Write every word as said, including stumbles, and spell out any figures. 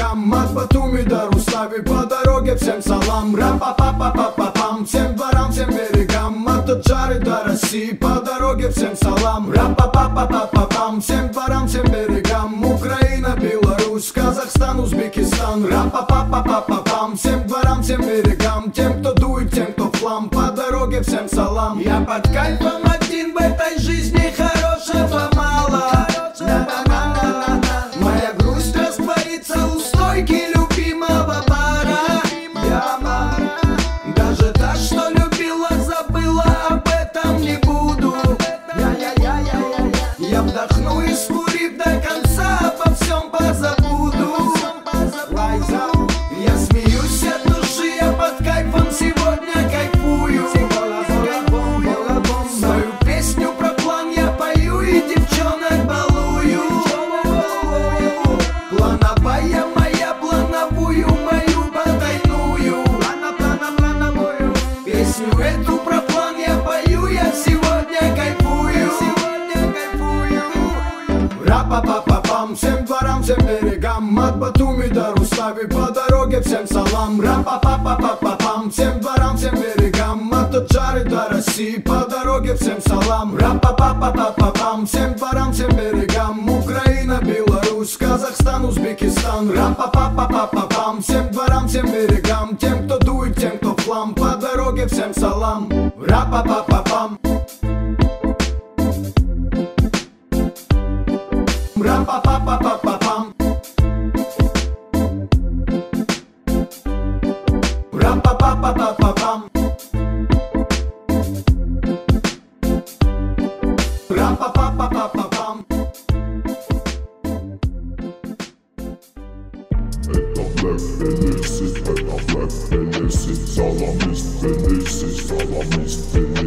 берегам, от Батуми до Рустави, по дороге всем салам. Ра-па-па-па-па-па-пам, всем дворам, всем берегам, от Таджары до России, по дороге всем салам. Ра-па-па-па-па-пам, всем дворам, всем берегам, Украина, Беларусь, Казахстан, Узбекистан. Ра-па-па-па-па-пам, всем дворам, всем берегам, тем, кто дует, тем, кто флам, по дороге всем салам. Я под кайфом один, в этой жизни хорошего мало. Моя грусть растворится у стойки любимого бара. Я даже та, что любила, забыла, об этом не буду. Я вдохну и скурив до конца, обо всем позабуду. Я смеюсь от души, я под кайфом сегодня кайфую. Свою песню про план я пою и девчонок балую. Плановая моя, плановую мою потайную. Песню эту про план я пою, я сегодня кайфую. Ра-па-па-па-пам, всем дворам, всем берегам, от Батуми до Рустави, по дороге всем салам. Ра-па-па-па-па-пам, всем дворам, всем берегам, от Таджары до России, по дороге всем салам. Ра-па-па-па-па-пам, всем дворам, всем берегам, Украина, Беларусь, Казахстан, Узбекистан. Ра-па-па-па-па-пам, всем дворам, всем берегам, тем, кто дует, тем, кто флам, по дороге всем салам. Ра-па-па-па-пам. Ра-па-па-па-па-пам. Ра-па-па-па-па-пам. Ра-па-па-па-па-пам. Это Black Felicity, это Black Felicity, Саламист Felicity, Саламист Felicity.